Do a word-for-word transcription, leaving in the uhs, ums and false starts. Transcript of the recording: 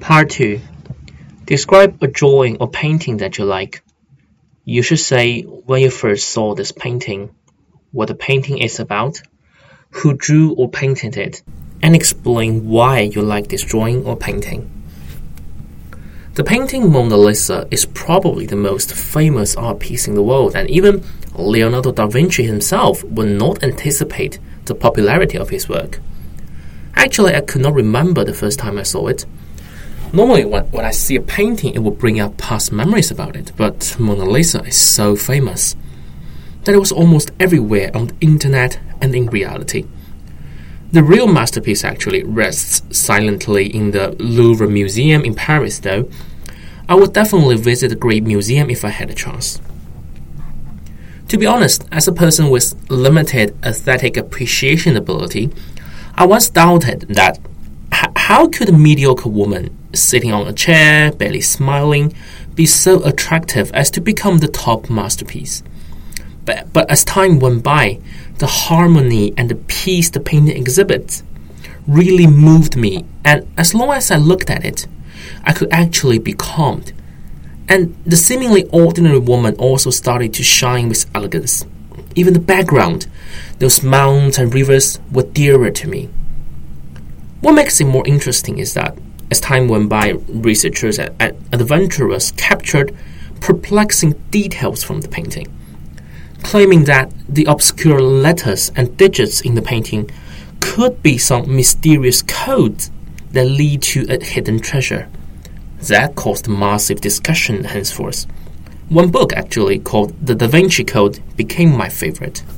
Part two. Describe a drawing or painting that you like. You should say when you first saw this painting, what the painting is about, who drew or painted it, and explain why you like this drawing or painting. The painting Mona Lisa is probably the most famous art piece in the world, and even Leonardo da Vinci himself would not anticipate the popularity of his work. Actually, I could not remember the first time I saw it. Normally, when, when I see a painting, it will bring up past memories about it, but Mona Lisa is so famous that it was almost everywhere on the internet and in reality. The real masterpiece actually rests silently in the Louvre Museum in Paris, though. I would definitely visit the Great Museum if I had a chance. To be honest, as a person with limited aesthetic appreciation ability, I once doubted that h- how could a mediocre woman sitting on a chair, barely smiling, be so attractive as to become the top masterpiece. But, but as time went by, the harmony and the peace the painting exhibits really moved me, and as long as I looked at it, I could actually be calmed. And the seemingly ordinary woman also started to shine with elegance. Even the background, those mountains and rivers, were dearer to me. What makes it more interesting is that as time went by, researchers and adventurers captured perplexing details from the painting, claiming that the obscure letters and digits in the painting could be some mysterious codes that lead to a hidden treasure. That caused massive discussion henceforth. One book, actually, called The Da Vinci Code, became my favorite.